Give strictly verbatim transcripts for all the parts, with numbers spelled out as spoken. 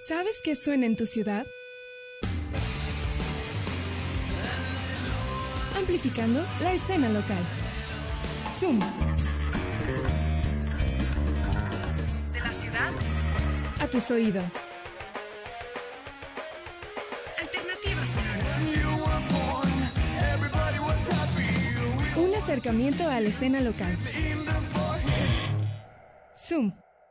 ¿Sabes qué suena en tu ciudad? Amplificando la escena local. Zoom. De la ciudad a tus oídos. Alternativa sonora. Un acercamiento a la escena local. Zoom.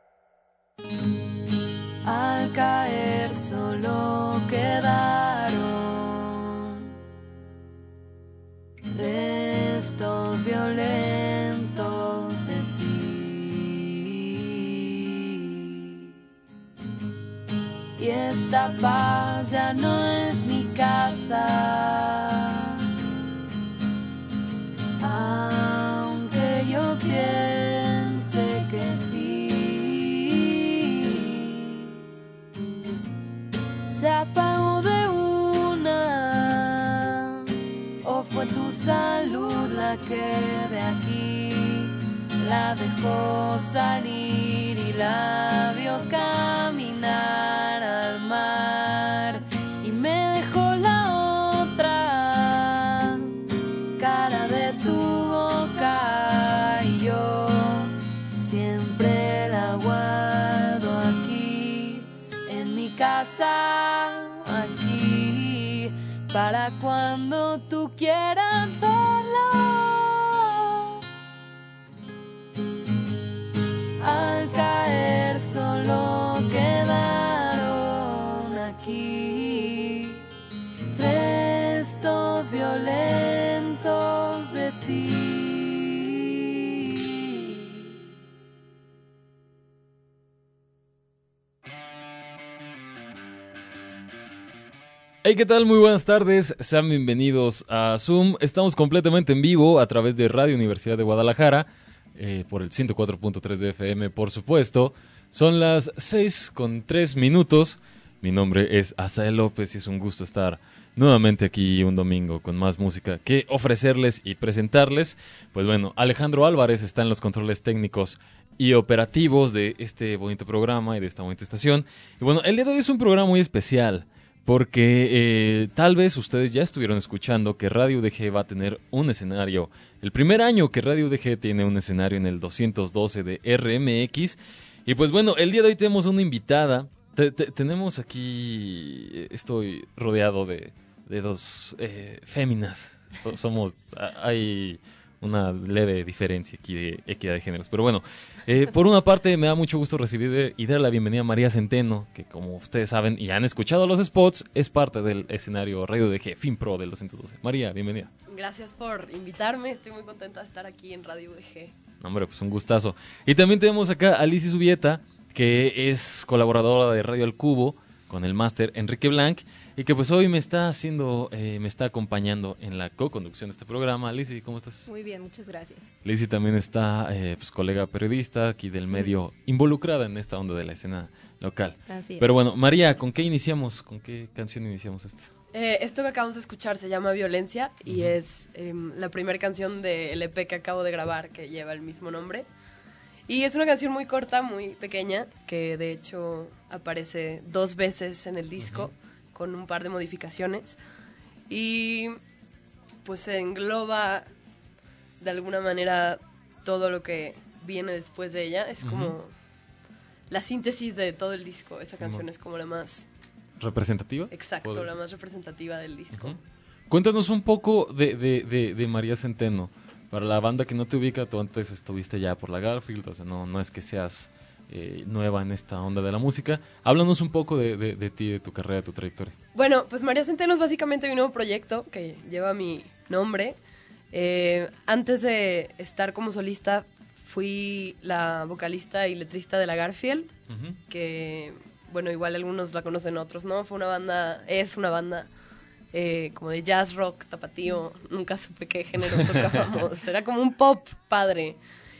Al caer solo quedaron restos violentos de ti. Y esta paz ya no es mi casa, aunque yo piense que sí. Se apagó de una, o fue tu salud la que de aquí la dejó salir y la vio caminar al mar, y me dejó la otra cara de tu boca, y yo siempre la guardo aquí en mi casa, aquí, para cuando tú quieras verlo. Al caer solo quedaron aquí restos violentos de ti. Hey, ¿qué tal? Muy buenas tardes, sean bienvenidos a Zoom. Estamos completamente en vivo a través de Radio Universidad de Guadalajara, eh, por el ciento cuatro punto tres de F M, por supuesto. Son las seis con tres minutos. Mi nombre es Asael López y es un gusto estar nuevamente aquí un domingo con más música que ofrecerles y presentarles. Pues bueno, Alejandro Álvarez está en los controles técnicos y operativos de este bonito programa y de esta bonita estación. Y bueno, el día de hoy es un programa muy especial, porque eh, tal vez ustedes ya estuvieron escuchando que Radio U D G va a tener un escenario. El primer año que Radio U D G tiene un escenario en el doscientos doce de R M X. Y pues bueno, el día de hoy tenemos una invitada. Te, te, tenemos aquí, estoy rodeado de, de dos eh, féminas. So, somos, hay una leve diferencia aquí de equidad de géneros. Pero bueno, eh, por una parte me da mucho gusto recibir y dar la bienvenida a María Centeno, que como ustedes saben y han escuchado los spots, es parte del escenario Radio U D G FinPro del doscientos doce. María, bienvenida. Gracias por invitarme, estoy muy contenta de estar aquí en Radio U D G. No, hombre, pues un gustazo. Y también tenemos acá a Alicia Zubieta, que es colaboradora de Radio Al Cubo con el máster Enrique Blanc, y que pues hoy me está haciendo, eh, me está acompañando en la co-conducción de este programa. Lizzy, ¿cómo estás? Muy bien, muchas gracias. Lizzy también está, eh, pues colega periodista aquí del medio, involucrada en esta onda de la escena local. Así es. Pero bueno, María, ¿con qué iniciamos? ¿Con qué canción iniciamos esto? Eh, esto que acabamos de escuchar se llama Violencia y uh-huh. es eh, la primera canción del E P que acabo de grabar, que lleva el mismo nombre. Y es una canción muy corta, muy pequeña, que de hecho aparece dos veces en el disco, uh-huh. con un par de modificaciones. Y pues se engloba de alguna manera todo lo que viene después de ella. Es uh-huh. como la síntesis de todo el disco. Esa canción uh-huh. es como la más... ¿Representativa? Exacto, la más representativa del disco. Uh-huh. Cuéntanos un poco de, de, de, de María Centeno. Para la banda que no te ubica, tú antes estuviste ya por la Garfield, o sea, no, no es que seas eh, nueva en esta onda de la música. Háblanos un poco de, de, de ti, de tu carrera, de tu trayectoria. Bueno, pues María Centeno es básicamente mi nuevo proyecto que lleva mi nombre. Eh, antes de estar como solista, fui la vocalista y letrista de la Garfield, uh-huh. que, bueno, igual algunos la conocen, otros no. Fue una banda, es una banda... Eh, como de jazz rock, tapatío, nunca supe qué género tocábamos, era como un pop padre.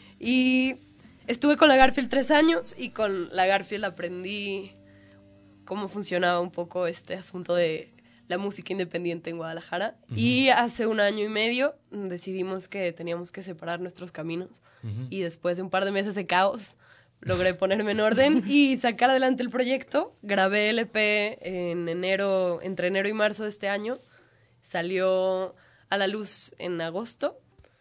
Y estuve con la Garfield tres años y con la Garfield aprendí cómo funcionaba un poco este asunto de la música independiente en Guadalajara. Uh-huh. Y hace un año y medio decidimos que teníamos que separar nuestros caminos. Uh-huh. Y después de un par de meses de caos, logré ponerme en orden y sacar adelante el proyecto. Grabé el E P en enero, entre enero y marzo de este año. Salió a la luz en agosto.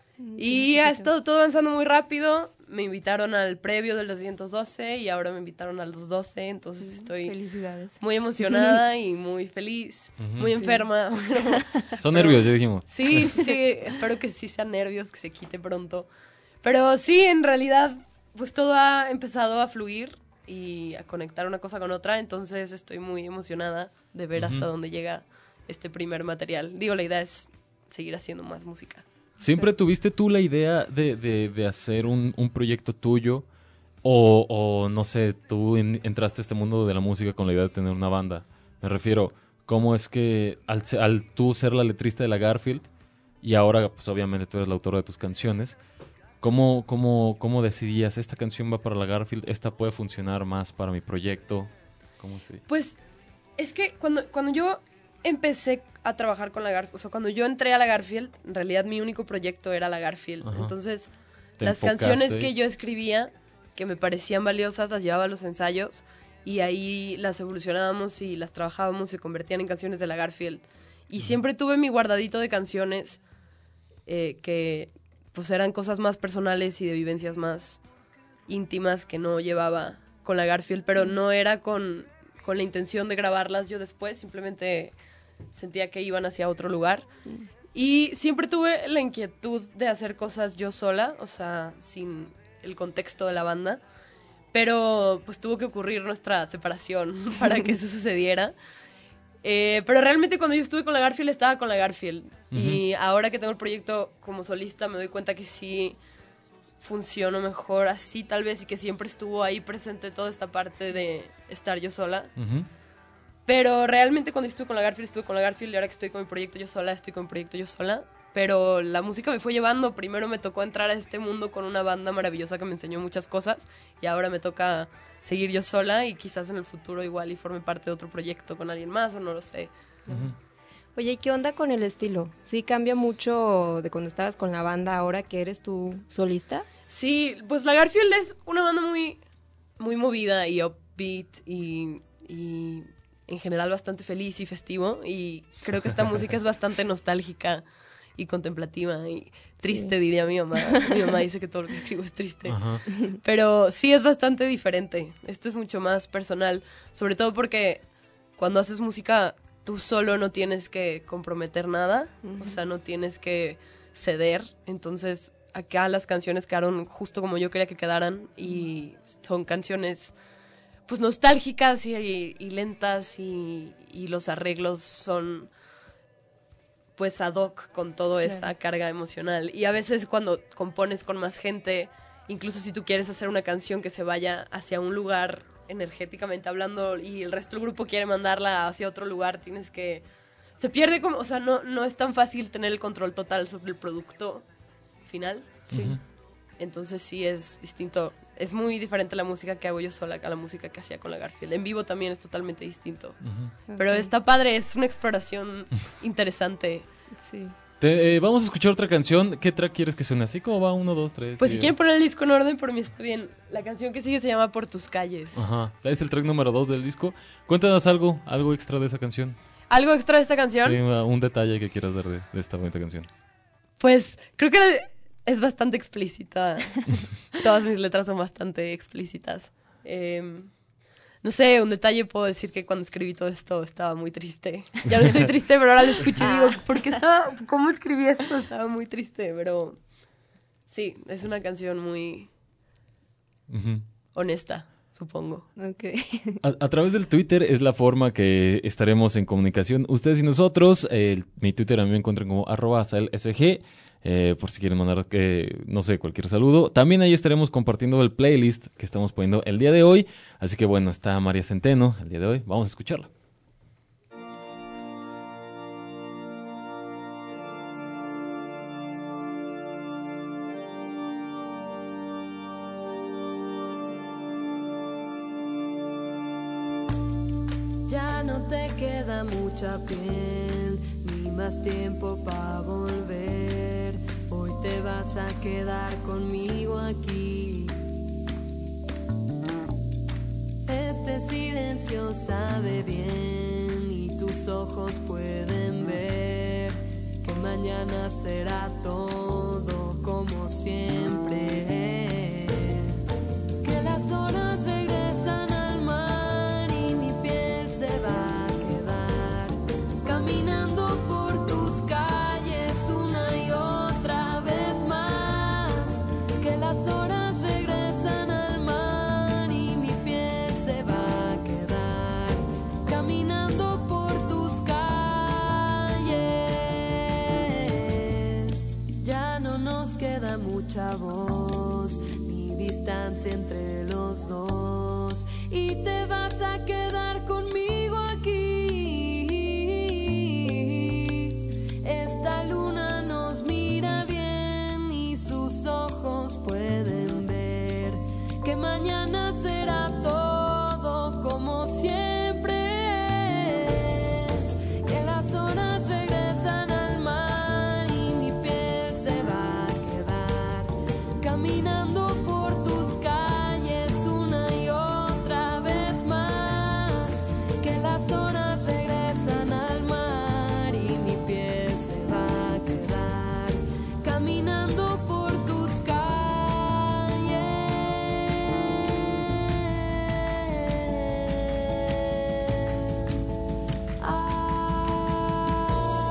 Y ha estado todo avanzando muy rápido. Me invitaron al previo del doscientos doce y ahora me invitaron a los doce. Entonces estoy muy emocionada y muy feliz, uh-huh. muy enferma. Sí. Son pero, nervios, ya dijimos. Sí, sí, espero que sí sean nervios, que se quite pronto. Pero sí, en realidad, pues todo ha empezado a fluir y a conectar una cosa con otra. Entonces estoy muy emocionada de ver uh-huh. hasta dónde llega este primer material. Digo, la idea es seguir haciendo más música. ¿Siempre tuviste tú la idea de, de, de hacer un, un proyecto tuyo? O, o, no sé, tú en, entraste a este mundo de la música con la idea de tener una banda. Me refiero, ¿cómo es que al, al tú ser la letrista de la Garfield y ahora, pues obviamente tú eres la autora de tus canciones, ¿cómo, cómo, cómo decidías, esta canción va para la Garfield, esta puede funcionar más para mi proyecto? ¿Cómo se...? Pues es que cuando, cuando yo empecé a trabajar con la Garfield, o sea, cuando yo entré a la Garfield, en realidad mi único proyecto era la Garfield. Ajá. Entonces, las canciones ahí? que yo escribía, que me parecían valiosas, las llevaba a los ensayos y ahí las evolucionábamos y las trabajábamos y se convertían en canciones de la Garfield. Y uh-huh. siempre tuve mi guardadito de canciones eh, que pues eran cosas más personales y de vivencias más íntimas que no llevaba con la Garfield, pero no era con, con la intención de grabarlas yo después, simplemente sentía que iban hacia otro lugar. Y siempre tuve la inquietud de hacer cosas yo sola, o sea, sin el contexto de la banda, pero pues tuvo que ocurrir nuestra separación para que eso sucediera. Eh, pero realmente cuando yo estuve con la Garfield, estaba con la Garfield. Uh-huh. Y ahora que tengo el proyecto como solista, me doy cuenta que sí funcionó mejor así tal vez, y que siempre estuvo ahí presente toda esta parte de estar yo sola. Uh-huh. Pero realmente cuando estuve con la Garfield, estuve con la Garfield, y ahora que estoy con mi proyecto yo sola, estoy con mi proyecto yo sola. Pero la música me fue llevando. Primero me tocó entrar a este mundo con una banda maravillosa que me enseñó muchas cosas, y ahora me toca seguir yo sola, y quizás en el futuro igual y forme parte de otro proyecto con alguien más, o no lo sé. Uh-huh. Oye, ¿y qué onda con el estilo? ¿Sí cambia mucho de cuando estabas con la banda ahora que eres tú solista? Sí, pues la Garfield es una banda muy, muy movida y upbeat y... y en general bastante feliz y festivo, y creo que esta música es bastante nostálgica y contemplativa y triste, sí. diría mi mamá. Mi mamá dice que todo lo que escribo es triste. Ajá. Pero sí es bastante diferente. Esto es mucho más personal, sobre todo porque cuando haces música tú solo no tienes que comprometer nada, uh-huh. o sea, no tienes que ceder. Entonces acá las canciones quedaron justo como yo quería que quedaran, y son canciones pues nostálgicas y, y, y lentas, y, y los arreglos son pues ad hoc con toda esa claro. carga emocional. Y a veces cuando compones con más gente, incluso si tú quieres hacer una canción que se vaya hacia un lugar energéticamente hablando y el resto del grupo quiere mandarla hacia otro lugar, tienes que... Se pierde como... O sea, no, no es tan fácil tener el control total sobre el producto final. Sí. Uh-huh. Entonces sí es distinto. Es muy diferente la música que hago yo sola a la música que hacía con la Garfield. En vivo también es totalmente distinto. Uh-huh. Pero okay. está padre, es una exploración interesante. Sí. Te, eh, vamos a escuchar otra canción. ¿Qué track quieres que suene? ¿Así como va? Uno, dos, tres. Pues si quieren poner el disco en orden, por mí está bien. La canción que sigue se llama Por tus calles. Ajá. O sea, es el track número dos del disco. Cuéntanos algo, algo extra de esa canción. ¿Algo extra de esta canción? Sí, un detalle que quieras dar de, de esta bonita canción. Pues creo que es bastante explícita. Todas mis letras son bastante explícitas. Eh, no sé, un detalle, puedo decir que cuando escribí todo esto estaba muy triste. Ya no estoy triste, pero ahora lo escucho y digo, ¿por qué estaba, cómo escribí esto? Estaba muy triste, pero sí, es una canción muy uh-huh. honesta, supongo. Okay. A, a través del Twitter es la forma que estaremos en comunicación ustedes y nosotros. Eh, mi Twitter a mí me encuentran como arroba asaelsg. Eh, por si quieren mandar, eh, no sé, cualquier saludo. También ahí estaremos compartiendo el playlist que estamos poniendo el día de hoy. Así que bueno, está María Centeno el día de hoy. Vamos a escucharla. Ya no te queda mucha piel, ni más tiempo para volver. Hoy te vas a quedar conmigo aquí. silencio sabe bien y tus ojos pueden ver que mañana será todo como siempre es. Que las horas regresan al mar y mi piel se va a quedar caminando por tus calles una y otra vez más. Que las horas regresan al mar y mi piel se va a quedar caminando por tus calles. Ya no nos queda mucha voz ni distancia entre los dos y te vas a quedar conmigo aquí. Esta luna nos mira bien y sus ojos pueden ver que mañana será todo como siempre es. Que las horas regresan al mar y mi piel se va a quedar caminando por tus calles una y otra vez más. Que las horas regresan al mar y mi piel se va a quedar caminando por tus calles. Ah,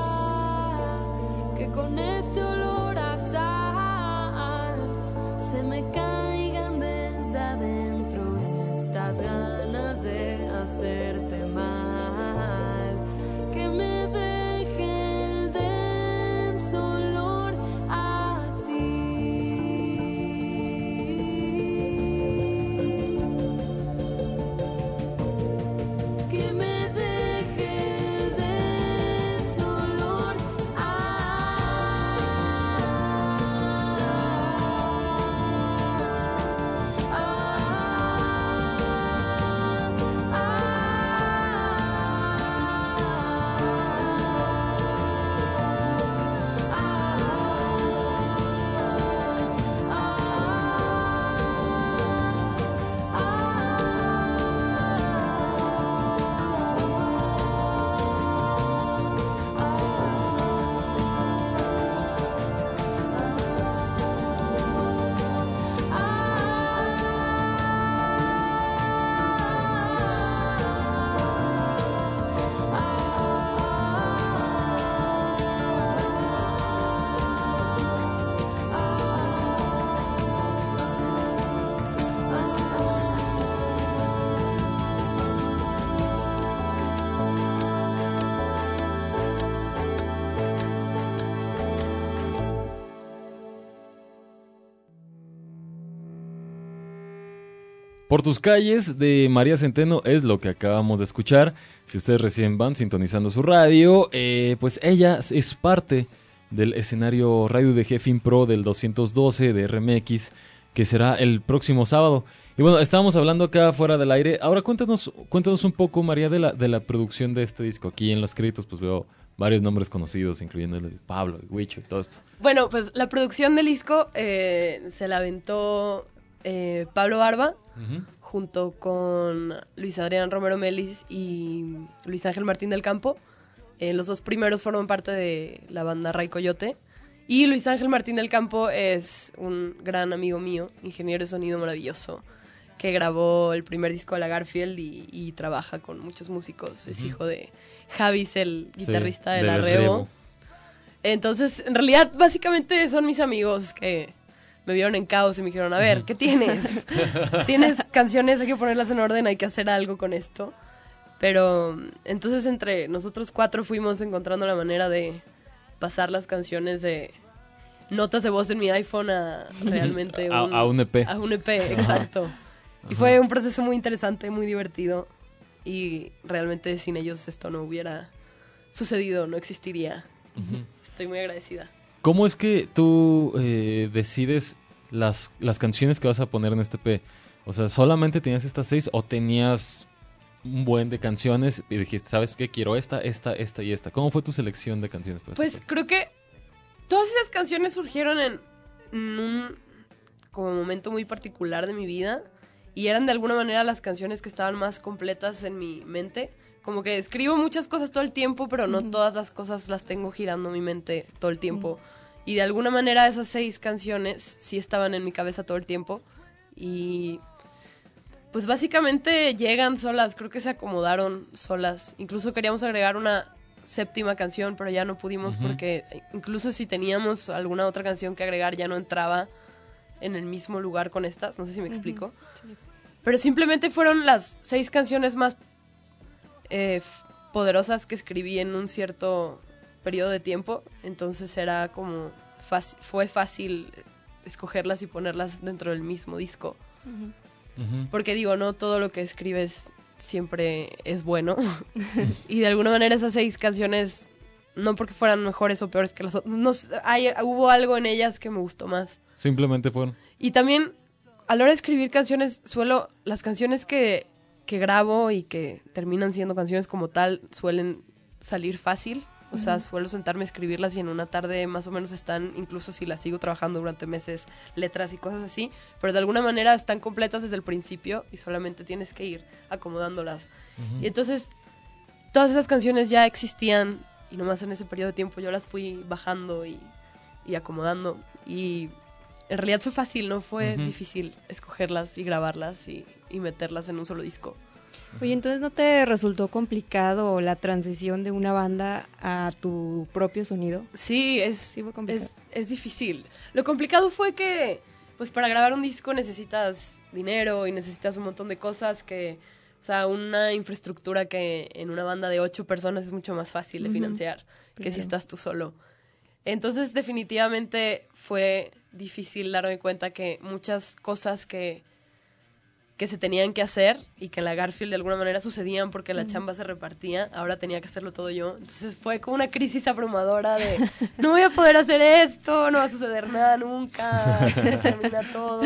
que con este olor a sal se me caigan desde adentro estas ganas de hacerte mal. Que me deje el denso olor a ti. Que me deje el denso olor Por tus calles de María Centeno es lo que acabamos de escuchar. Si ustedes recién van sintonizando su radio, eh, pues ella es parte del escenario Radio U D G FinPro del doscientos doce de R M X, que será el próximo sábado. Y bueno, estábamos hablando acá fuera del aire. Ahora cuéntanos, cuéntanos un poco, María, de la, de la producción de este disco. Aquí en los créditos pues veo varios nombres conocidos, incluyendo el de Pablo, el Huicho y todo esto. Bueno, pues la producción del disco eh, se la aventó eh, Pablo Barba, uh-huh, junto con Luis Adrián Romero Melis y Luis Ángel Martín del Campo. Eh, los dos primeros forman parte de la banda Ray Coyote. Y Luis Ángel Martín del Campo es un gran amigo mío, ingeniero de sonido maravilloso, que grabó el primer disco de la Garfield y, y trabaja con muchos músicos. Uh-huh. Es hijo de Javis, el guitarrista sí, de la Rebo. Rebo. Entonces, en realidad, básicamente son mis amigos que me vieron en caos y me dijeron, a ver, ¿qué tienes? Tienes canciones, hay que ponerlas en orden, hay que hacer algo con esto. Pero entonces entre nosotros cuatro fuimos encontrando la manera de pasar las canciones de notas de voz en mi iPhone a realmente un, a, a un E P. A un E P, exacto. Ajá. Y fue un proceso muy interesante, muy divertido. Y realmente sin ellos esto no hubiera sucedido, no existiría. Uh-huh. Estoy muy agradecida. ¿Cómo es que tú eh, decides las, las canciones que vas a poner en este E P? O sea, ¿solamente tenías estas seis o tenías un buen de canciones y dijiste, ¿sabes qué? Quiero esta, esta, esta y esta. ¿Cómo fue tu selección de canciones? Pues creo que todas esas canciones surgieron en, en un como momento muy particular de mi vida y eran de alguna manera las canciones que estaban más completas en mi mente. Como que escribo muchas cosas todo el tiempo, pero no uh-huh. todas las cosas las tengo girando en mi mente todo el tiempo. Uh-huh. Y de alguna manera esas seis canciones sí estaban en mi cabeza todo el tiempo. Y pues básicamente llegan solas, creo que se acomodaron solas. Incluso queríamos agregar una séptima canción, pero ya no pudimos uh-huh. porque incluso si teníamos alguna otra canción que agregar ya no entraba en el mismo lugar con estas. No sé si me uh-huh. explico. Sí. Pero simplemente fueron las seis canciones más Eh, poderosas que escribí en un cierto periodo de tiempo, entonces era como fácil, fue fácil escogerlas y ponerlas dentro del mismo disco. Uh-huh. Uh-huh. Porque digo, no todo lo que escribes siempre es bueno. Y de alguna manera esas seis canciones, no porque fueran mejores o peores que las otras, no, hay, hubo algo en ellas que me gustó más. Simplemente fueron. Y también a la hora de escribir canciones, suelo, las canciones que que grabo y que terminan siendo canciones como tal suelen salir fácil, o uh-huh. sea, suelo sentarme a escribirlas y en una tarde más o menos están, incluso si las sigo trabajando durante meses, letras y cosas así, pero de alguna manera están completas desde el principio y solamente tienes que ir acomodándolas. Uh-huh. Y entonces todas esas canciones ya existían y nomás en ese periodo de tiempo yo las fui bajando y, y acomodando, y en realidad fue fácil, no fue uh-huh. difícil escogerlas y grabarlas y, y meterlas en un solo disco. Oye, ¿entonces no te resultó complicado la transición de una banda a tu propio sonido? Sí, es, sí fue complicado. es, es difícil. Lo complicado fue que, pues para grabar un disco necesitas dinero y necesitas un montón de cosas que, o sea, una infraestructura que en una banda de ocho personas es mucho más fácil de uh-huh. financiar que claro. si estás tú solo. Entonces, definitivamente fue difícil darme cuenta que muchas cosas que, que se tenían que hacer y que en la Garfield de alguna manera sucedían porque la uh-huh. chamba se repartía, ahora tenía que hacerlo todo yo. Entonces fue como una crisis abrumadora de no voy a poder hacer esto, no va a suceder nada nunca, se termina todo.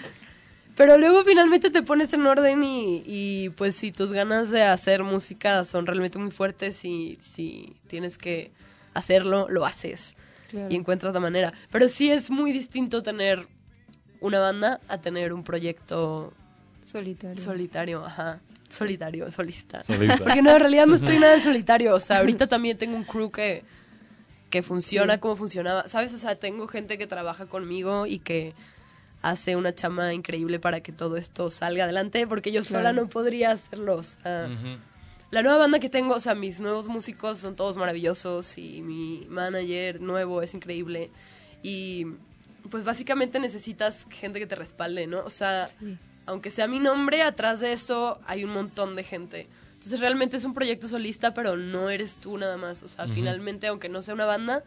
Pero luego finalmente te pones en orden y, y pues si tus ganas de hacer música son realmente muy fuertes y si tienes que hacerlo, lo haces. Claro. Y encuentras la manera. Pero sí es muy distinto tener una banda a tener un proyecto solitario. Solitario, ajá. Solitario, solista. Solista. Porque no, en realidad no estoy nada en solitario. O sea, ahorita también tengo un crew que, que funciona sí. como funcionaba. ¿Sabes? O sea, tengo gente que trabaja conmigo y que hace una chama increíble para que todo esto salga adelante, porque yo sola claro. no podría hacerlo. O sea, uh-huh. la nueva banda que tengo, o sea, mis nuevos músicos son todos maravillosos y mi manager nuevo es increíble. Y pues básicamente necesitas gente que te respalde, ¿no? O sea, sí. aunque sea mi nombre, atrás de eso hay un montón de gente. Entonces realmente es un proyecto solista, pero no eres tú nada más. O sea, uh-huh. finalmente, aunque no sea una banda,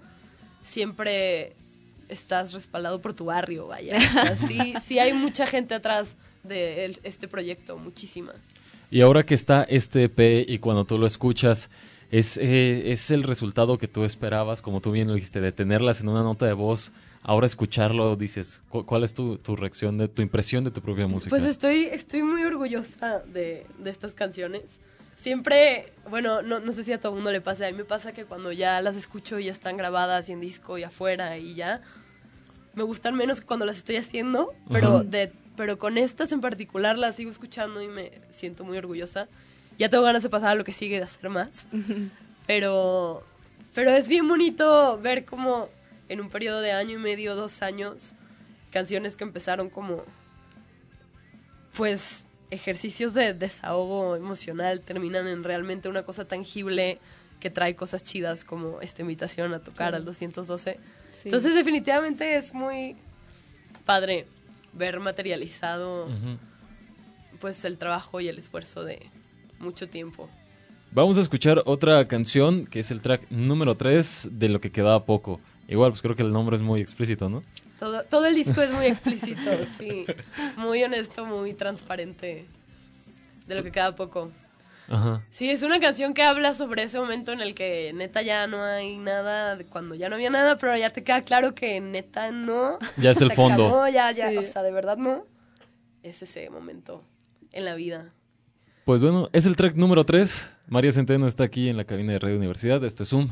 siempre estás respaldado por tu barrio, vaya. O sea, sí, sí hay mucha gente atrás de el, este proyecto, muchísima. Y ahora que está este E P y cuando tú lo escuchas, ¿es, eh, es el resultado que tú esperabas, como tú bien lo dijiste, de tenerlas en una nota de voz? Ahora escucharlo, dices, ¿cu- ¿cuál es tu, tu reacción, de tu impresión de tu propia música? Pues estoy, estoy muy orgullosa de, de estas canciones. Siempre, bueno, no, no sé si a todo el mundo le pasa, a mí me pasa que cuando ya las escucho y ya están grabadas y en disco y afuera y ya, me gustan menos que cuando las estoy haciendo, pero uh-huh. de pero con estas en particular las sigo escuchando y me siento muy orgullosa. Ya tengo ganas de pasar a lo que sigue, de hacer más. Uh-huh. Pero, pero es bien bonito ver cómo en un periodo de año y medio, dos años, canciones que empezaron como, pues, ejercicios de desahogo emocional terminan en realmente una cosa tangible que trae cosas chidas como esta invitación a tocar uh-huh. al doscientos doce. Sí. Entonces, definitivamente es muy padre ver materializado uh-huh. pues el trabajo y el esfuerzo de mucho tiempo. Vamos a escuchar otra canción que es el track número tres de Lo que quedaba poco. Igual, pues creo que el nombre es muy explícito, ¿no? Todo, todo el disco es muy explícito, sí. Muy honesto, muy transparente de lo que queda poco. Ajá. Sí, es una canción que habla sobre ese momento en el que neta ya no hay nada, cuando ya no había nada, pero ya te queda claro que neta no. Ya es el fondo. Acabó, ya, ya, sí. O sea, de verdad no. Es ese momento en la vida. Pues bueno, es el track número tres. María Centeno está aquí en la cabina de Radio Universidad. Esto es Zoom.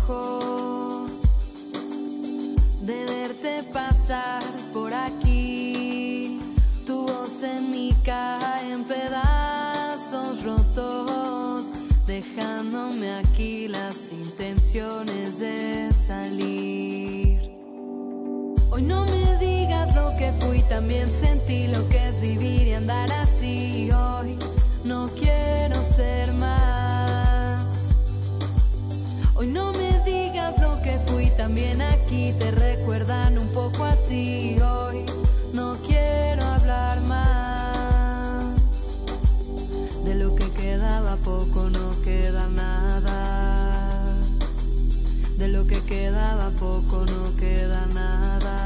ojos, de verte pasar por aquí. Tu voz en mí cae en pedazos rotos, dejándome aquí las intenciones de salir. Hoy no me digas lo que fui, también sentí lo que es vivir y andar así. Hoy no quiero ser más. Hoy no me digas lo que fui, también aquí te recuerdan un poco así. Hoy no quiero hablar más. De lo que quedaba poco no queda nada. De lo que quedaba poco no queda nada.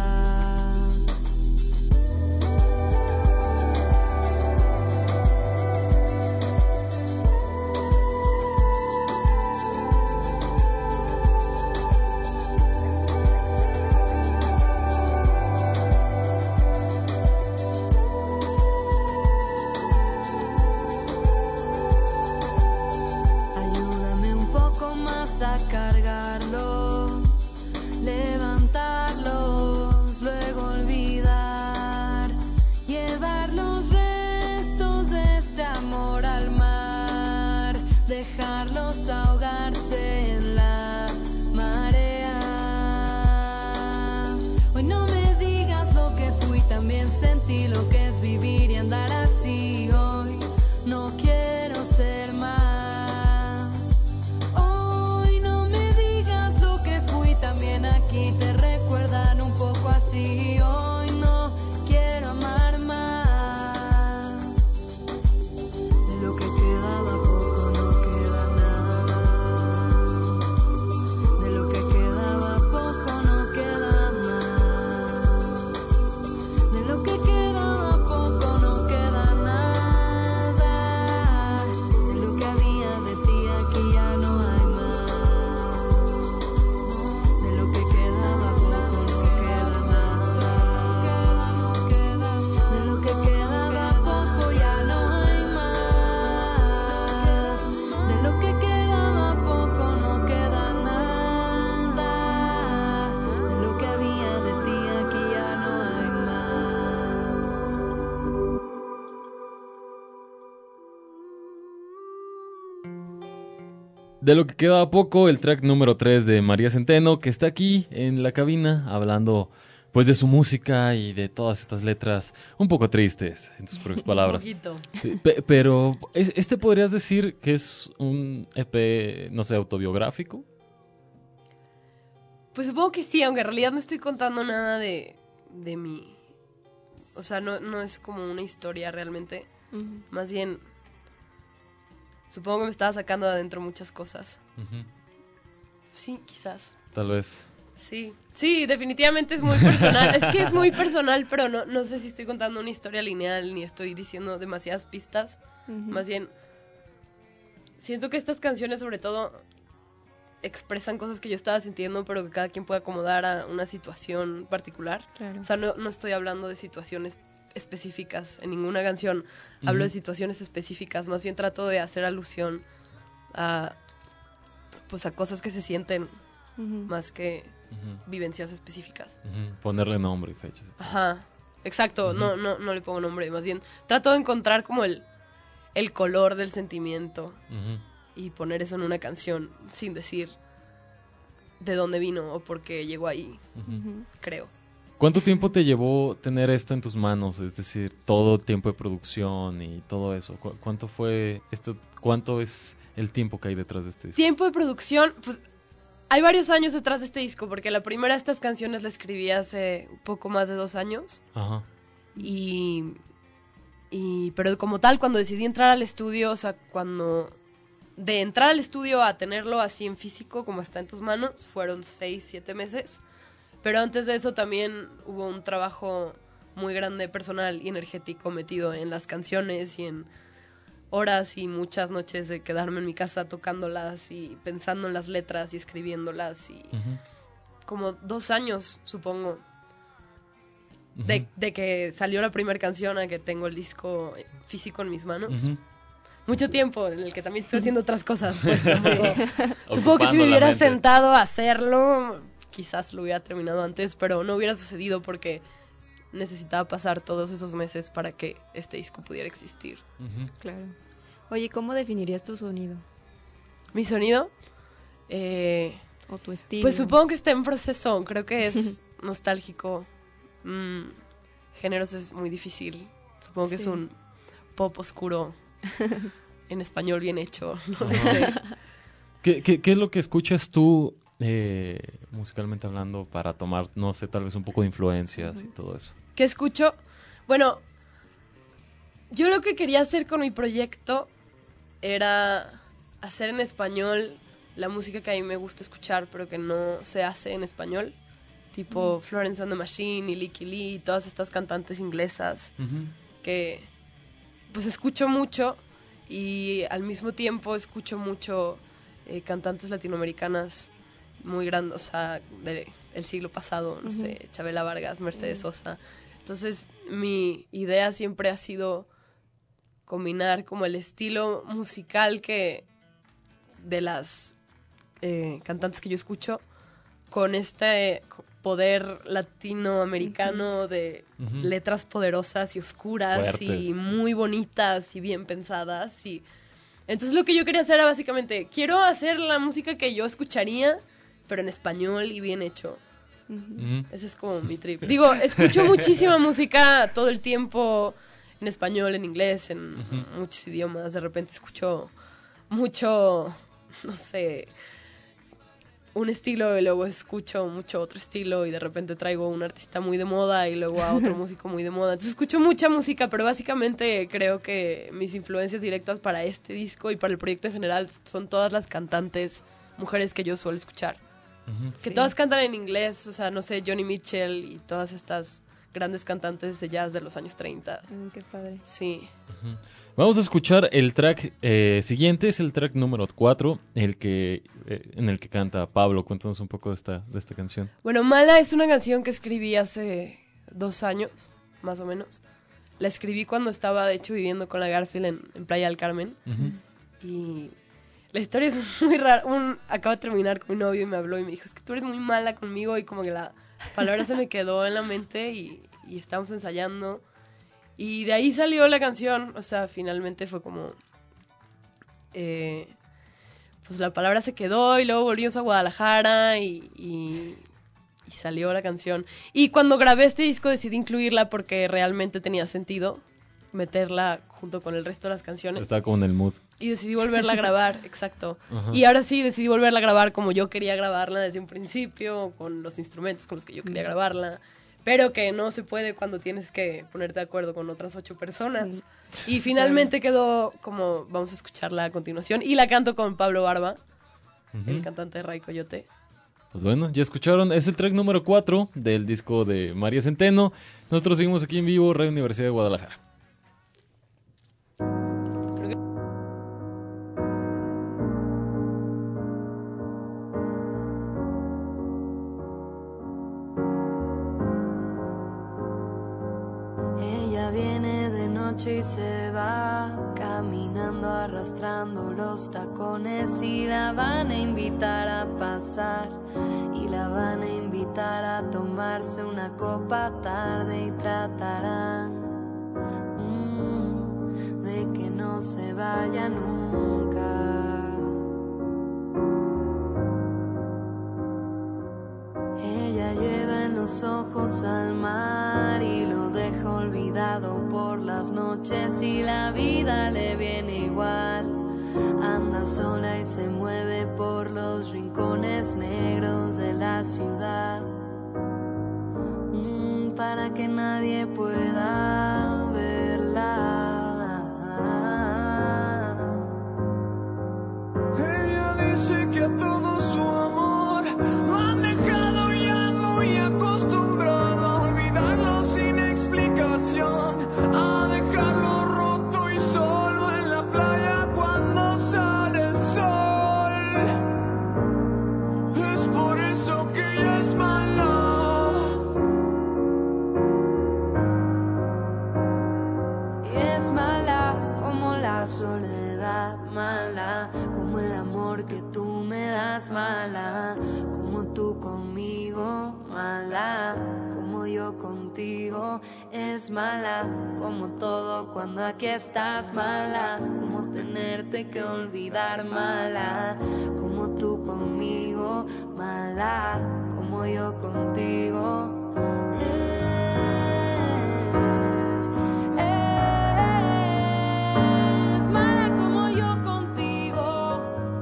A cargarlos, levantarlos, luego olvidar, llevar los restos de este amor al mar, dejarlos ahogarse en la marea. Hoy no me digas lo que fui, también sentí lo que es vivir y andar así. Hoy no quiero ser más. También aquí te recuerdan un poco así. Hoy no quiero amar más. De lo que quedaba poco no queda nada. De lo que quedaba poco no queda más. De lo que quedaba poco no queda nada. De lo que había de ti aquí ya no hay más. De lo que quedaba poco, el track número tres de María Centeno, que está aquí en la cabina hablando pues de su música y de todas estas letras un poco tristes, en sus propias palabras. Un poquito. Pe- pero, ¿este podrías decir que es un E P, no sé, autobiográfico? Pues supongo que sí, aunque en realidad no estoy contando nada de, de mí. O sea, no, no es como una historia realmente. Uh-huh. Más bien, supongo que me estaba sacando de adentro muchas cosas. Uh-huh. Sí, quizás. Tal vez. Sí, sí, definitivamente es muy personal. Es que es muy personal, pero no, no sé si estoy contando una historia lineal ni estoy diciendo demasiadas pistas. Uh-huh. Más bien, siento que estas canciones sobre todo expresan cosas que yo estaba sintiendo, pero que cada quien puede acomodar a una situación particular. Claro. O sea, no, no estoy hablando de situaciones específicas en ninguna canción. Uh-huh. Hablo de situaciones específicas. Más bien trato de hacer alusión a, pues, a cosas que se sienten Uh-huh. más que Uh-huh. vivencias específicas. Uh-huh. Ponerle nombre y fechas. Ajá, exacto. Uh-huh. no, no, no le pongo nombre. Más bien trato de encontrar como el, el color del sentimiento Uh-huh. y poner eso en una canción sin decir de dónde vino o por qué llegó ahí, Uh-huh. Uh-huh. creo. ¿Cuánto tiempo te llevó tener esto en tus manos? Es decir, todo el tiempo de producción y todo eso. ¿Cu- ¿Cuánto fue esto? ¿Cuánto es el tiempo que hay detrás de este disco? Tiempo de producción, pues hay varios años detrás de este disco, porque la primera de estas canciones la escribí hace poco más de dos años. Ajá. Y, y pero como tal, cuando decidí entrar al estudio, o sea, cuando de entrar al estudio a tenerlo así en físico, como está en tus manos, fueron seis, siete meses. Pero antes de eso también hubo un trabajo muy grande, personal y energético metido en las canciones y en horas y muchas noches de quedarme en mi casa tocándolas y pensando en las letras y escribiéndolas y Uh-huh. como dos años, supongo, Uh-huh. de, de que salió la primera canción a que tengo el disco físico en mis manos. Uh-huh. mucho tiempo en el que también estoy haciendo otras cosas. Pues, tampoco- supongo que si Ocupando me la hubiera mente. sentado a hacerlo, quizás lo hubiera terminado antes, pero no hubiera sucedido porque necesitaba pasar todos esos meses para que este disco pudiera existir. Ujú. Claro. Oye, ¿cómo definirías tu sonido? Mi sonido, eh, ¿O tu estilo? pues supongo que está en proceso, creo que es nostálgico. Mm, géneros es muy difícil, supongo que es Sí. un pop oscuro en español bien hecho, no lo sé. ¿Qué, qué, qué es lo que escuchas tú, eh, musicalmente hablando, para tomar, no sé, tal vez un poco de influencias y todo eso? ¿Qué escucho? Bueno, yo lo que quería hacer con mi proyecto era hacer en español la música que a mí me gusta escuchar, pero que no se hace en español. Tipo Florence and the Machine y Licky Lee y todas estas cantantes inglesas que pues escucho mucho y al mismo tiempo escucho mucho eh, cantantes latinoamericanas muy grandes, o sea, del el siglo pasado, no Ujú. sé, Chabela Vargas, Mercedes Ujú. Sosa. Entonces, mi idea siempre ha sido combinar como el estilo musical que de las eh, cantantes que yo escucho con este poder latinoamericano de Ujú. letras poderosas y oscuras y Fuertes. muy bonitas y bien pensadas y entonces lo que yo quería hacer era básicamente quiero hacer la música que yo escucharía pero en español y bien hecho. Ujú. Ujú. Ese es como mi trip. Digo, escucho muchísima música todo el tiempo en español, en inglés, en Ujú. muchos idiomas. De repente escucho mucho, no sé, un estilo y luego escucho mucho otro estilo y de repente traigo un artista muy de moda y luego a otro músico muy de moda. Entonces escucho mucha música, pero básicamente creo que mis influencias directas para este disco y para el proyecto en general son todas las cantantes mujeres que yo suelo escuchar. Ujú. Que Sí. todas cantan en inglés, o sea, no sé, Johnny Mitchell y todas estas grandes cantantes de jazz de los años treinta. Mm, qué padre. Sí. Vamos a escuchar el track eh, siguiente, es el track número cuatro, el que, eh, en el que canta Pablo. Cuéntanos un poco de esta, de esta canción. Bueno, Mala es una canción que escribí hace dos años, más o menos. La escribí cuando estaba, de hecho, viviendo con la Garfield en, en Playa del Carmen. Ujú. Y la historia es muy rara. Un, acabo de terminar con mi novio y me habló y me dijo, es que tú eres muy mala conmigo. Y como que la palabra se me quedó en la mente y, y estábamos ensayando. Y de ahí salió la canción. O sea, finalmente fue como... eh, pues la palabra se quedó y luego volvimos a Guadalajara y, y, y salió la canción. Y cuando grabé este disco decidí incluirla porque realmente tenía sentido meterla junto con el resto de las canciones. Está como en el mood. Y decidí volverla a grabar, exacto. Ajá. Y ahora sí, decidí volverla a grabar como yo quería grabarla desde un principio, con los instrumentos con los que yo quería grabarla. Pero que no se puede cuando tienes que ponerte de acuerdo con otras ocho personas. Y finalmente quedó como, vamos a escucharla a continuación. Y la canto con Pablo Barba, Ujú. el cantante de Ray Coyote. Pues bueno, ya escucharon, es el track número cuatro del disco de María Centeno. Nosotros seguimos aquí en vivo, Radio Universidad de Guadalajara. Ella viene de noche y se va caminando arrastrando los tacones y la van a invitar a pasar y la van a invitar a tomarse una copa tarde y tratarán mm, de que no se vaya nunca. Ella lleva en los ojos al mar y lo deja olvidado por las noches y la vida le viene igual. Anda sola y se mueve por los rincones negros de la ciudad mm, para que nadie pueda verla. Ella dice que a todo su amor lo han dejado ya muy acostumbrado a olvidarlo sin explicación, a dejarlo roto y solo en la playa cuando sale el sol. Es por eso que ella es mala. conmigo, mala como yo contigo, es mala como todo cuando aquí estás, mala como tenerte que olvidar, mala como tú conmigo, mala como yo contigo. Es, es mala como yo contigo.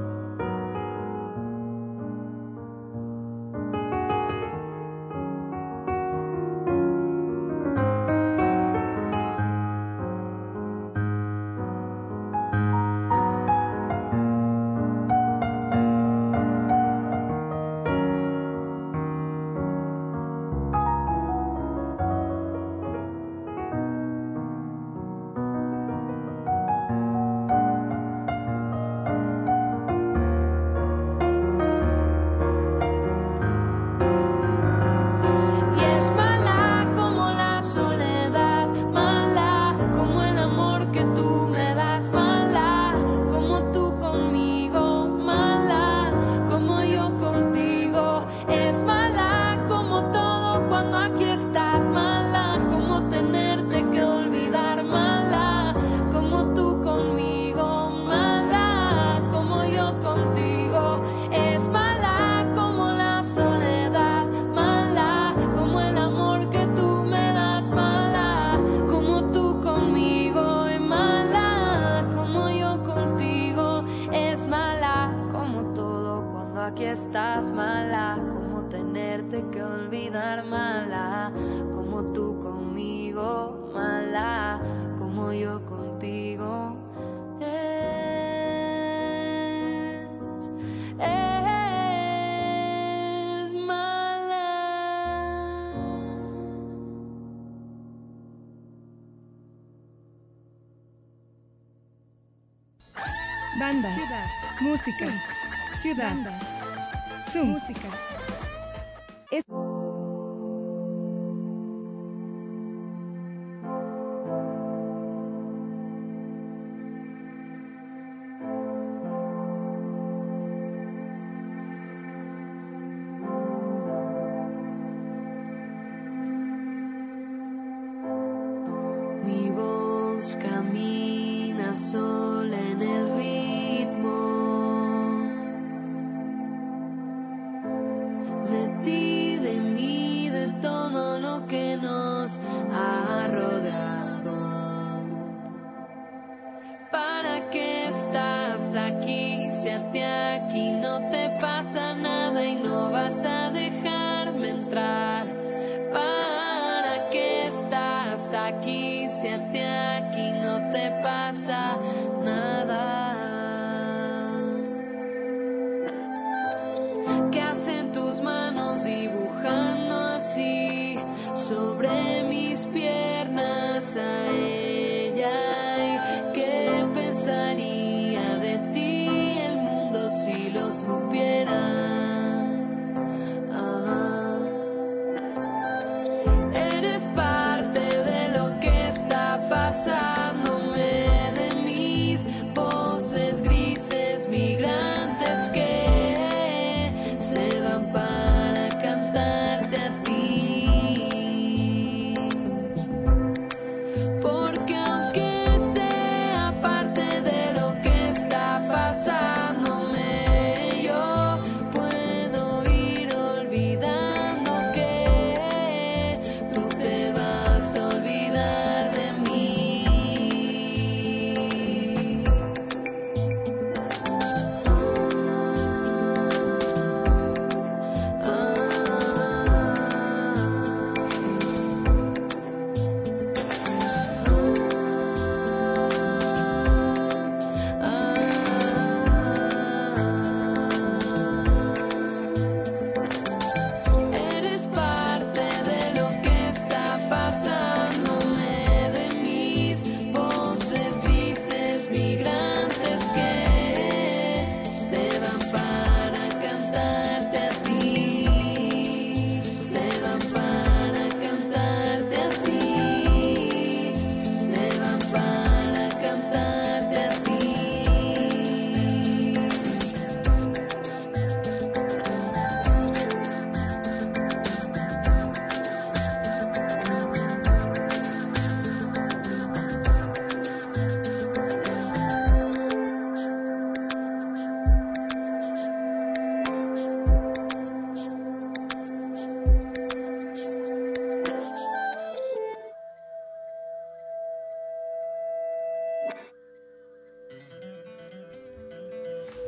Estás mala, como tenerte que olvidar, mala, como tú conmigo, mala, como yo contigo. Es, es mala. Bandas, ciudad, música, ciudad. Bandas. Su música. Es mi voz camina sola en el ritmo. Ti, de mí, de todo lo que nos ha rodeado. ¿Para qué estás aquí? Si a ti aquí no te pasa nada y no vas a dejarme entrar. ¿Para qué estás aquí? Si a ti aquí no te pasa nada.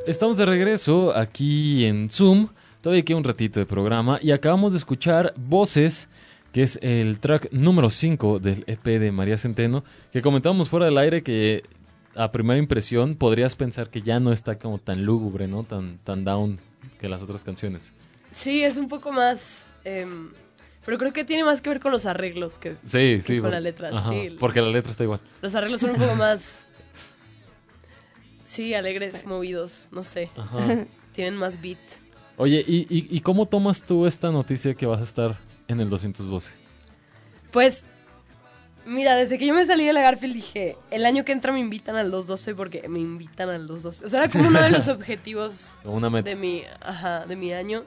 Estamos de regreso aquí en Zoom. Todavía queda un ratito de programa y acabamos de escuchar Voces, que es el track número cinco del E P de María Centeno, que comentábamos fuera del aire que a primera impresión podrías pensar que ya no está como tan lúgubre, ¿no? Tan, tan down que las otras canciones. Sí, es un poco más... Eh, pero creo que tiene más que ver con los arreglos que, Sí, que sí. con por- la letra. ajá, Sí, porque la letra está igual. los arreglos son un poco más... Sí, alegres, movidos, no sé. Ajá. Tienen más beat. Oye, ¿y, y, ¿y cómo tomas tú esta noticia que vas a estar en el doscientos doce? Pues, mira, desde que yo me salí de la Garfield dije, el año que entra me invitan al dos doce porque me invitan al dos doce. O sea, era como uno de los objetivos Como una meta. de mi, ajá, de mi año.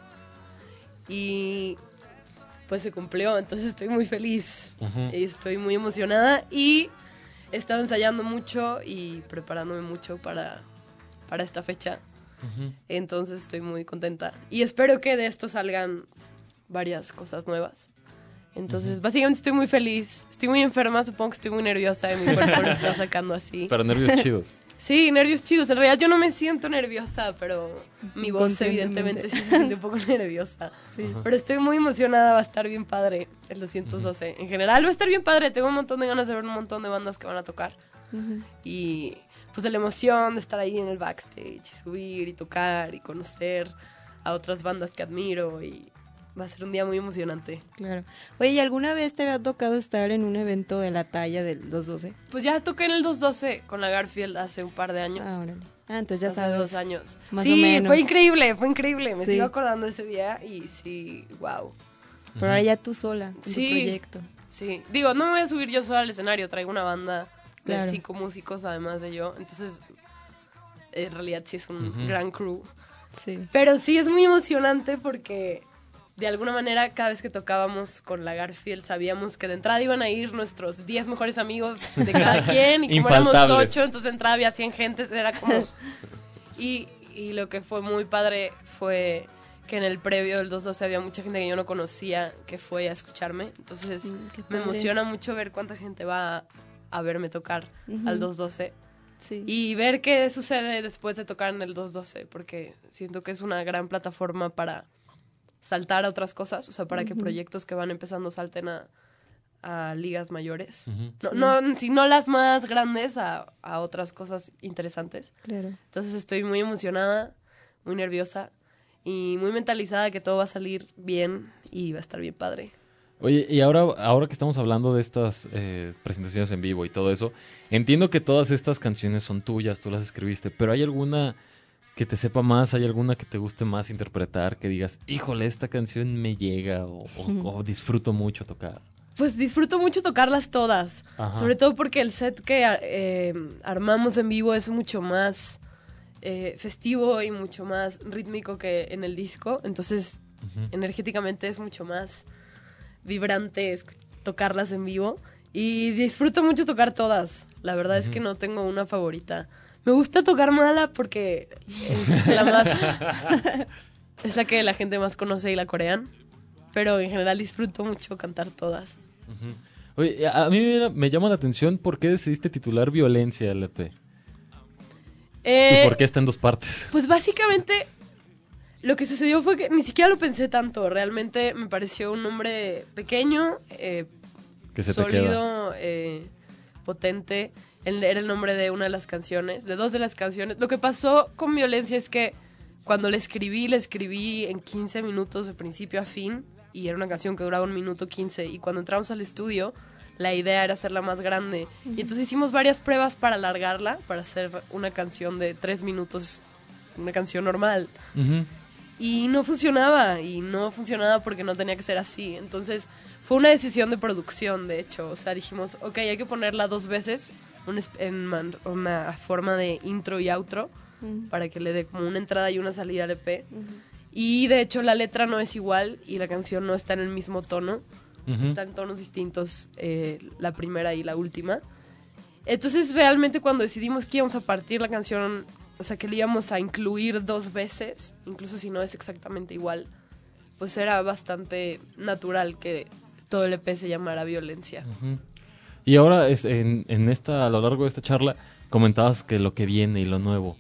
Y pues se cumplió, entonces estoy muy feliz. Ujú. Y estoy muy emocionada y he estado ensayando mucho y preparándome mucho para, para esta fecha. Ujú. Entonces estoy muy contenta. Y espero que de esto salgan varias cosas nuevas. Entonces, básicamente estoy muy feliz. Estoy muy enferma, supongo que estoy muy nerviosa y mi cuerpo lo está sacando así. Pero nervios chidos. Sí, nervios chidos. En realidad yo no me siento nerviosa, pero mi voz Inconscientemente. evidentemente sí se siente un poco nerviosa. Sí. Ajá. Pero estoy muy emocionada, va a estar bien padre el doscientos doce. En general va a estar bien padre, tengo un montón de ganas de ver un montón de bandas que van a tocar. Ujú. Y pues de la emoción de estar ahí en el backstage y subir y tocar y conocer a otras bandas que admiro y va a ser un día muy emocionante. Claro. Oye, ¿y alguna vez te había tocado estar en un evento de la talla del dos doce? Pues ya toqué en el dos doce con la Garfield hace un par de años. Ah, órale. Ah, entonces ya hace sabes. dos años. más sí, o menos. fue increíble, fue increíble. Me Sí. sigo acordando de ese día y sí, wow. Pero ahora ya tú sola, en Sí. tu proyecto. Sí, digo, no me voy a subir yo sola al escenario, traigo una banda de Claro. cinco músicos además de yo, entonces en realidad sí es un Ujú. gran crew. Sí. Pero sí es muy emocionante porque de alguna manera cada vez que tocábamos con la Garfield sabíamos que de entrada iban a ir nuestros diez mejores amigos de cada quien y como éramos Infaltables. ocho, entonces de entrada había cien gentes, era como... Y, y lo que fue muy padre fue que en el previo del dos doce había mucha gente que yo no conocía que fue a escucharme, entonces Mm, qué me padre. emociona mucho ver cuánta gente va a, a verme tocar Ujú. al dos doce. Sí. Y ver qué sucede después de tocar en el dos doce, porque siento que es una gran plataforma para saltar a otras cosas, o sea, para que Ujú. proyectos que van empezando salten a, a ligas mayores. Ujú. No, no, si no las más grandes, a, a otras cosas interesantes. Claro. Entonces estoy muy emocionada, muy nerviosa y muy mentalizada que todo va a salir bien y va a estar bien padre. Oye, y ahora, ahora que estamos hablando de estas eh, presentaciones en vivo y todo eso, entiendo que todas estas canciones son tuyas, tú las escribiste, pero ¿hay alguna que te sepa más? ¿Hay alguna que te guste más interpretar? Que digas, híjole, esta canción me llega o, o- o disfruto mucho tocar. Pues disfruto mucho tocarlas todas, Ajá. sobre todo porque el set que eh, armamos en vivo es mucho más eh, festivo y mucho más rítmico que en el disco, entonces Ujú. energéticamente es mucho más vibrante es- tocarlas en vivo y disfruto mucho tocar todas, la verdad es que no tengo una favorita. Me gusta tocar Mala porque es la más es la que la gente más conoce y la corean, pero en general disfruto mucho cantar todas. Ujú. Oye, a a mí me, me llama la atención por qué decidiste titular Violencia al E P. Eh, ¿Y por qué está en dos partes? Pues básicamente lo que sucedió fue que ni siquiera lo pensé tanto. Realmente me pareció un nombre pequeño, eh, Que se te queda. sólido, eh, potente. El- era el nombre de una de las canciones, de dos de las canciones. Lo que pasó con Violencia es que cuando le escribí, le escribí en quince minutos de principio a fin. Y era una canción que duraba un minuto quince. Y cuando entramos al estudio, la idea era hacerla más grande. Y entonces hicimos varias pruebas para alargarla, para hacer una canción de tres minutos, una canción normal. Ujú. Y no funcionaba, y no funcionaba porque no tenía que ser así. Entonces fue una decisión de producción, de hecho. O sea, dijimos, ok, hay que ponerla dos veces, un es- en man- una forma de intro y outro, Ujú. para que le dé como una entrada y una salida al E P. Ujú. Y de hecho la letra no es igual y la canción no está en el mismo tono. Ujú. Está en tonos distintos eh, la primera y la última. Entonces realmente cuando decidimos que íbamos a partir la canción, o sea que le íbamos a incluir dos veces, incluso si no es exactamente igual, pues era bastante natural que todo el E P se llamara Violencia. Ujú. Y ahora es- en, en esta, a lo largo de esta charla comentabas que lo que viene y lo nuevo.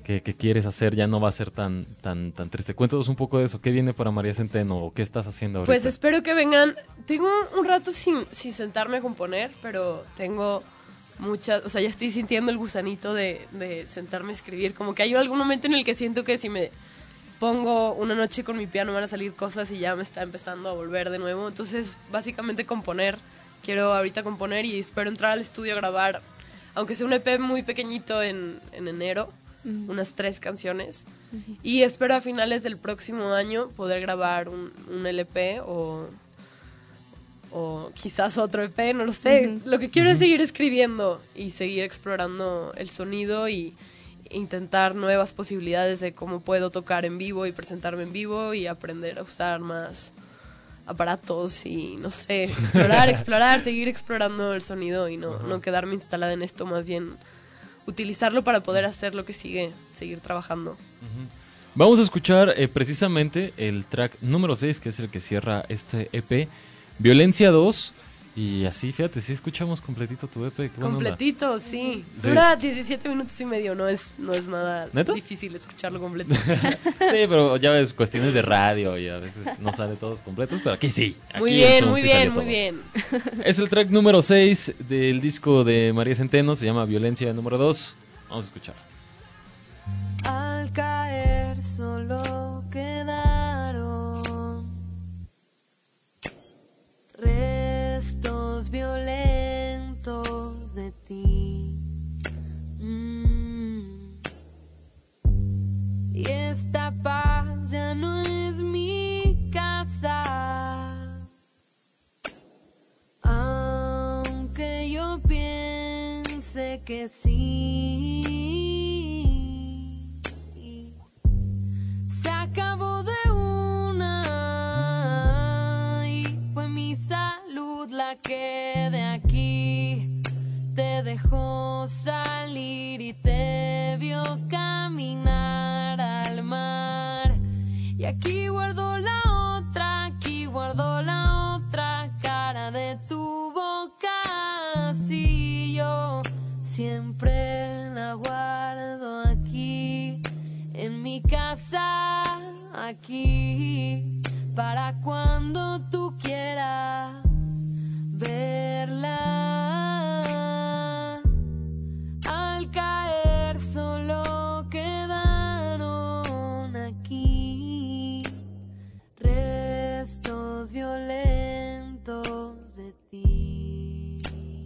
que, que quieres hacer ya no va a ser tan, tan, tan triste. Cuéntanos un poco de eso. ¿Qué viene para María Centeno o qué estás haciendo ahorita? Pues espero que vengan. Tengo un rato sin, sin sentarme a componer, pero tengo muchas, o sea, ya estoy sintiendo el gusanito de, de sentarme a escribir. Como que hay algún momento en el que siento que si me pongo una noche con mi piano van a salir cosas y ya me está empezando a volver de nuevo. Entonces, básicamente componer. Quiero ahorita componer y espero entrar al estudio a grabar, aunque sea un E P muy pequeñito en, en enero. Uh-huh. Unas tres canciones. Uh-huh. Y espero a finales del próximo año poder grabar un, un L P o, o quizás otro E P, no lo sé. Uh-huh. Lo que quiero uh-huh. es seguir escribiendo y seguir explorando el sonido y intentar nuevas posibilidades de cómo puedo tocar en vivo y presentarme en vivo y aprender a usar más aparatos y no sé, explorar, explorar, seguir explorando el sonido y no, uh-huh. no quedarme instalada en esto, más bien utilizarlo para poder hacer lo que sigue, seguir trabajando. Uh-huh. Vamos a escuchar eh, precisamente el track número seis, que es el que cierra este E P, Violencia dos, y así, fíjate, sí escuchamos completito tu E P. Completito, sí. sí. Dura diecisiete minutos y medio, no es, no es nada ¿Neta? difícil escucharlo completo. Sí, pero ya ves, cuestiones de radio y a veces no sale todos completos, pero aquí sí. Aquí muy bien, muy sí bien, muy bien. Es el track número seis del disco de María Centeno, se llama Violencia número dos. Vamos a escuchar. Al caer solo quedaron restos violentos de ti. Mm. Y esta paz ya no es mi casa, aunque yo piense que sí. Se acabó de una y fue mi salud la que de aquí te dejó salir y te vio caminar al mar. Y aquí guardo la otra, aquí guardo la otra cara de tu boca. Si yo siempre la guardo aquí en mi casa, aquí, para cuando tú quieras verla. Al caer solo quedaron aquí restos violentos de ti.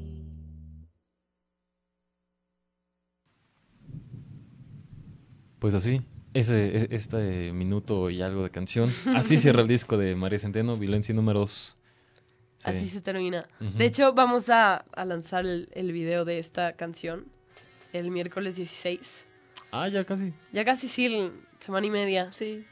Pues así, ese, este minuto y algo de canción. Así cierra el disco de María Centeno, Violencia número dos. Sí. Así se termina. Uh-huh. De hecho, vamos a, a lanzar el, el video de esta canción el miércoles dieciséis. Ah, ya casi. Ya casi, sí, semana y media. Sí.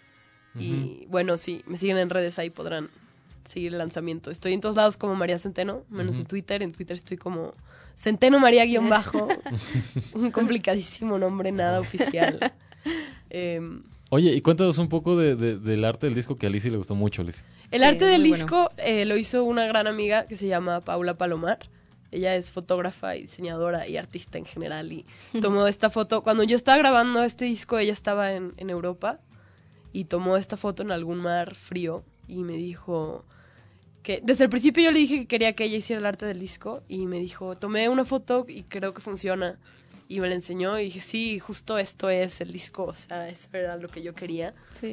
Y uh-huh. bueno, sí, me siguen en redes, ahí podrán seguir el lanzamiento. Estoy en todos lados como María Centeno, menos uh-huh. en Twitter. En Twitter estoy como Centeno María guión bajo. Un complicadísimo nombre, nada oficial. Eh, Oye, y cuéntanos un poco de, de, del arte del disco, que a Lizzy le gustó mucho, Lizzy. El sí, arte del bueno. disco eh, lo hizo una gran amiga que se llama Paula Palomar. Ella es fotógrafa y diseñadora y artista en general y tomó esta foto. Cuando yo estaba grabando este disco, ella estaba en, en Europa y tomó esta foto en algún mar frío y me dijo que... Desde el principio yo le dije que quería que ella hiciera el arte del disco y me dijo, tomé una foto y creo que funciona. Y me la enseñó y dije, sí, justo esto es el disco, o sea, eso era lo que yo quería. Sí.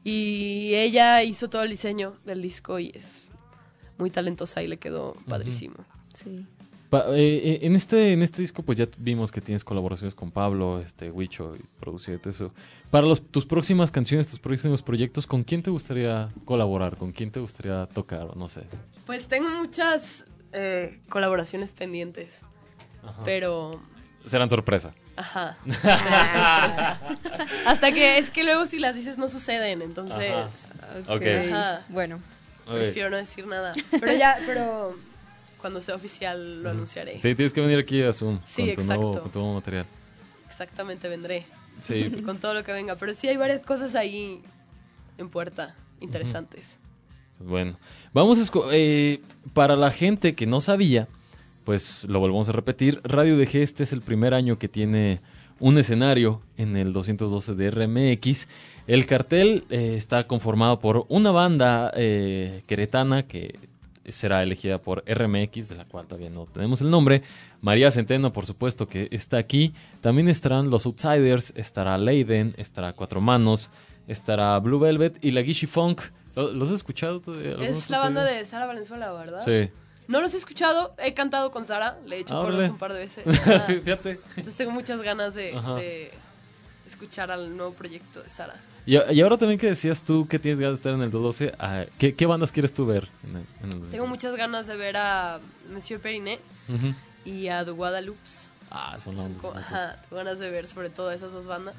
Y ella hizo todo el diseño del disco y es muy talentosa y le quedó padrísimo. Sí. Pa- eh, en este en este disco pues ya vimos que tienes colaboraciones con Pablo, este Huicho y producido y todo eso. Para los, tus próximas canciones, tus próximos proyectos, ¿con quién te gustaría colaborar? ¿Con quién te gustaría tocar? O no sé. Pues tengo muchas eh, colaboraciones pendientes, Ajá. pero... Serán sorpresa. Ajá. sorpresa. Hasta que es que luego si las dices no suceden, entonces... Ajá. Okay. Ajá. Bueno. Okay. Prefiero no decir nada. Pero ya, pero cuando sea oficial lo anunciaré. Sí, tienes que venir aquí a Zoom sí, con, tu exacto. nuevo, con tu nuevo material. Exactamente, vendré. Sí. Con todo lo que venga. Pero sí hay varias cosas ahí en puerta interesantes. Uh-huh. Bueno, vamos a... Esco- eh, para la gente que no sabía, pues lo volvemos a repetir. Radio D G este es el primer año que tiene un escenario en el doscientos doce de R M X. El cartel eh, está conformado por una banda eh, queretana que será elegida por R M X, de la cual todavía no tenemos el nombre. María Centeno, por supuesto, que está aquí. También estarán los Outsiders, estará Leiden, estará Cuatro Manos, estará Blue Velvet y la Gishi Funk. ¿Los has escuchado? Es la banda de Sara Valenzuela, ¿verdad? Sí. No los he escuchado, he cantado con Sara, le he hecho Ah, coros órale. un par de veces. Ah, Fíjate. entonces tengo muchas ganas de, Ajá. de escuchar al nuevo proyecto de Sara. Y, y ahora también que decías tú que tienes ganas de estar en el dos doce, ah, ¿qué, ¿qué bandas quieres tú ver? En el, en el Tengo muchas ganas de ver a Monsieur Periné Ujú. y a The Guadalupe. Ah, son Son bandas. co- bandas. ajá, tengo ganas de ver sobre todo esas dos bandas.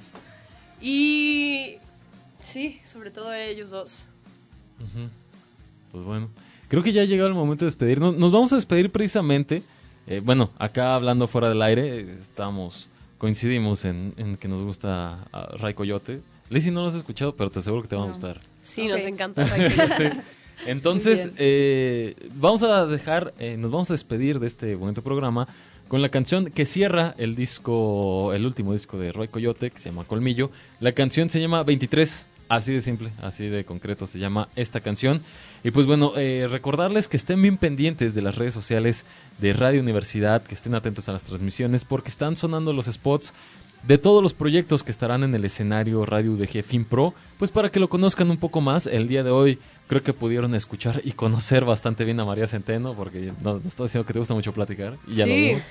Y sí, sobre todo ellos dos. Ujú. Pues bueno, creo que ya ha llegado el momento de despedirnos. Nos vamos a despedir precisamente, eh, bueno, acá hablando fuera del aire, eh, estamos, coincidimos en, en que nos gusta uh, Ray Coyote. Lizzy, no lo has escuchado, pero te aseguro que te va a No. gustar. Sí, Ok. nos encanta. Sí. Entonces, Muy bien. eh, vamos a dejar, eh, nos vamos a despedir de este bonito programa con la canción que cierra el disco, el último disco de Roy Coyote, que se llama Colmillo. La canción se llama veintitrés, así de simple, así de concreto se llama esta canción. Y pues bueno, eh, recordarles que estén bien pendientes de las redes sociales de Radio Universidad, que estén atentos a las transmisiones, porque están sonando los spots de todos los proyectos que estarán en el escenario Radio U D G FinPro, pues para que lo conozcan un poco más. El día de hoy creo que pudieron escuchar y conocer bastante bien a María Centeno, porque no, nos está diciendo que te gusta mucho platicar, y ya Sí. lo vimos.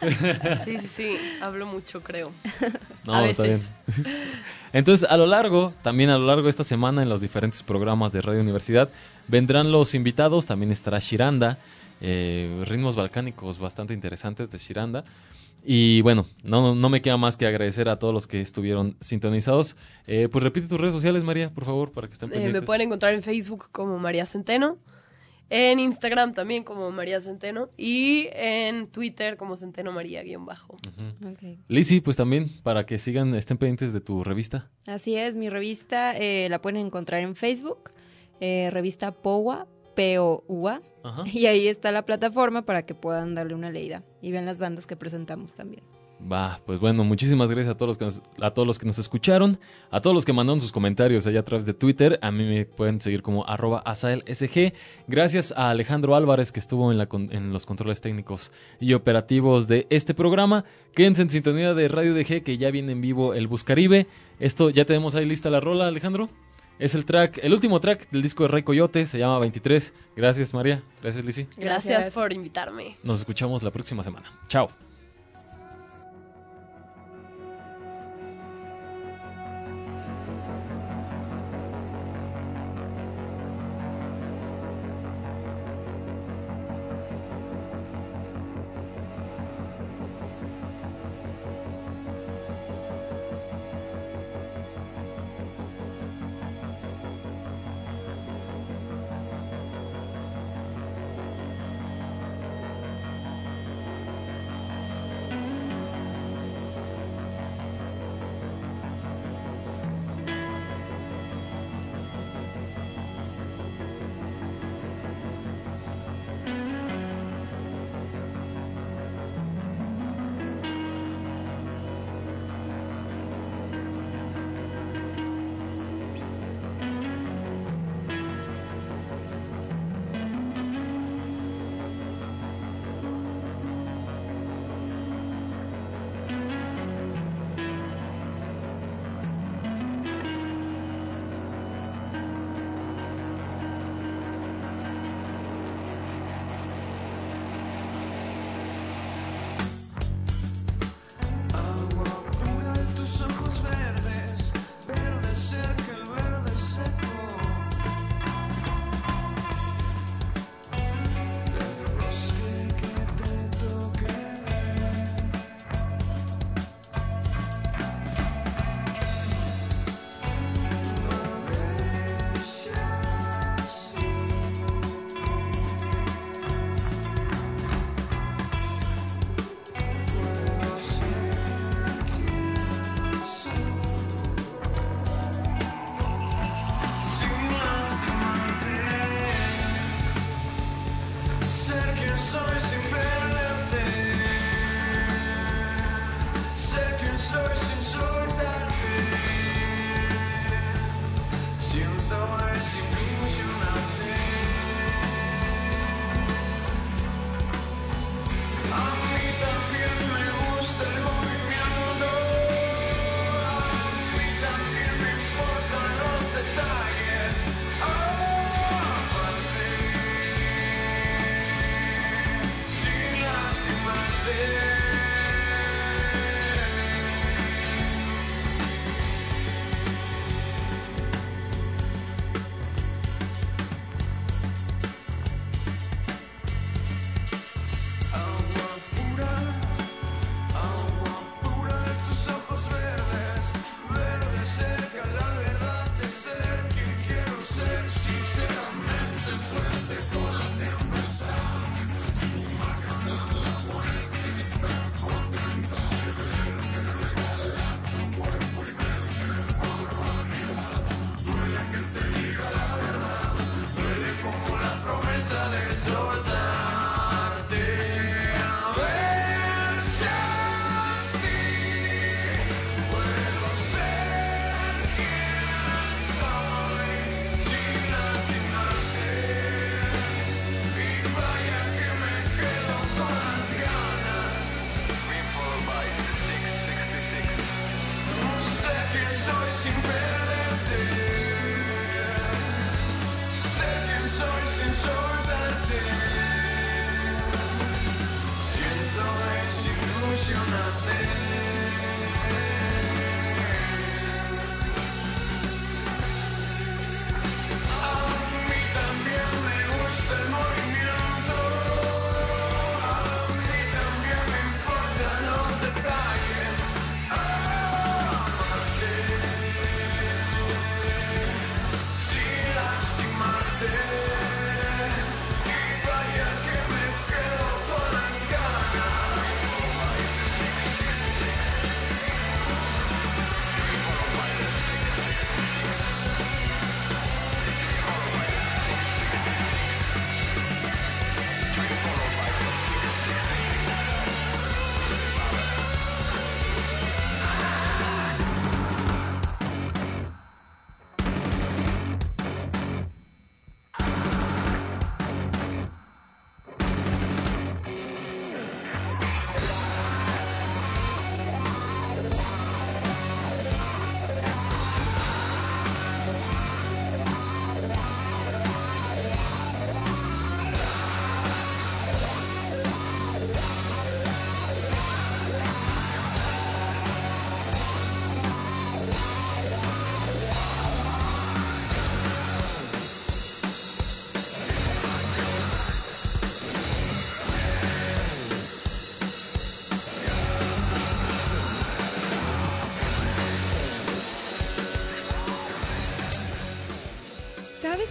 Sí, sí, sí, hablo mucho, creo. No, a está veces. bien. Entonces, a lo largo, también a lo largo de esta semana, en los diferentes programas de Radio Universidad, vendrán los invitados, también estará Shiranda, eh, ritmos balcánicos bastante interesantes de Shiranda. Y bueno, no, no me queda más que agradecer a todos los que estuvieron sintonizados. Eh, pues repite tus redes sociales, María, por favor, para que estén Eh, pendientes. me pueden encontrar en Facebook como María Centeno, en Instagram también como María Centeno y en Twitter como Centeno María guión bajo. Ujú. Ok. Lizzy, pues también, para que sigan, estén pendientes de tu revista. Así es, mi revista eh, la pueden encontrar en Facebook, eh, revista Powa, P O U A, Ajá. y ahí está la plataforma para que puedan darle una leída y vean las bandas que presentamos también. Va, pues bueno, muchísimas gracias a todos los que nos, a todos los que nos escucharon, a todos los que mandaron sus comentarios allá a través de Twitter. A mí me pueden seguir como arroba asaelsg. Gracias a Alejandro Álvarez, que estuvo en, la, con- en los controles técnicos y operativos de este programa. Quédense en sintonía de Radio D G, que ya viene en vivo el Buscaribe. Esto, ya tenemos ahí lista la rola, Alejandro. Es el track, el último track del disco de Ray Coyote, se llama veintitrés. Gracias, María. Gracias, Lizzy. Gracias, Gracias. por invitarme. Nos escuchamos la próxima semana. Chao.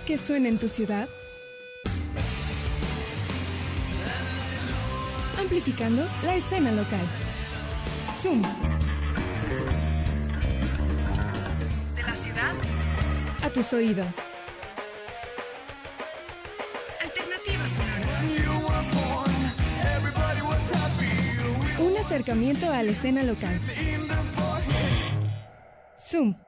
que suena en tu ciudad? Amplificando la escena local. Zoom. De la ciudad A tus oídos. Alternativa sonora. Un acercamiento a la escena local. Zoom.